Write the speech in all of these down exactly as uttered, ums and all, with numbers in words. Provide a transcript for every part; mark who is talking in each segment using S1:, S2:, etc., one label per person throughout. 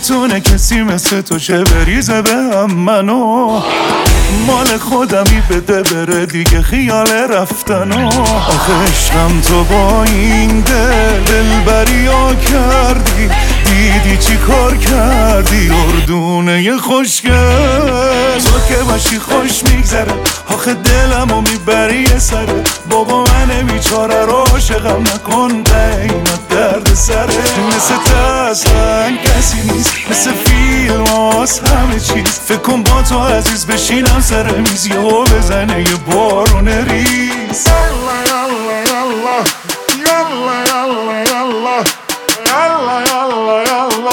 S1: نمیتونه کسی مثل تو چه بریزه به هم منو، مال خودمی بده بره دیگه خیال رفتنو. آخه عشقم تو با این دل دلبریا کردی، دیدی چی کار کردی اردونه خوشگل. تو که باشی خوش میگذره، آخه دلمو میبری یه سره. بابا من بیچاره رو عاشقم نکن، قیمت درد سره. مثل تو اصلا کسی نیست، مثل فیلم هاست همه چیز. فکر کن با تو عزیز بشینم سر میز یهو بزنه یه بارون ریز.
S2: یالا یالا یالا یالا یالا یالا یالا یالا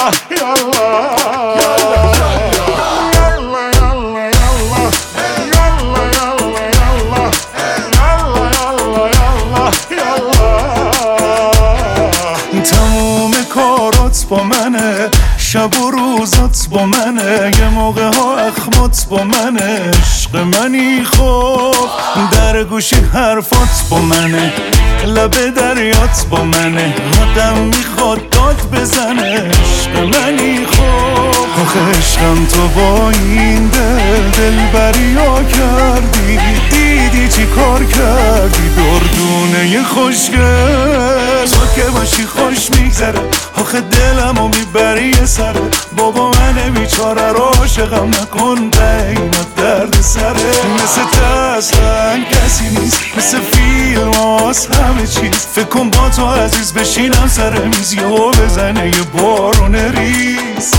S1: تموم کارات با منه، شب و روزات با منه، یه موقع ها اخمات با منه. عشق منی خوب در گوشی حرفات با منه، لب دریات با منه، آدم میخواد داد بزنه. عشق منی خوب، آخه عشقم تو با این دل دلبریا کردی، دیدی چی کار کردی دردونه خوشگل. تو که باشی خوش میگذره، آخه دلمو میبری یه سره. بابا من بیچاره رو عاشقم نکن، قیمت درد سره. مثل تو اصلا کسی نیست، مثل فیلم هاست همه چیز. فکر کن با تو عزیز بشینم سر میز یهو بزنه یه بارون ریز.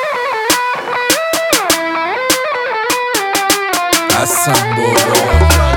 S3: حسن بابا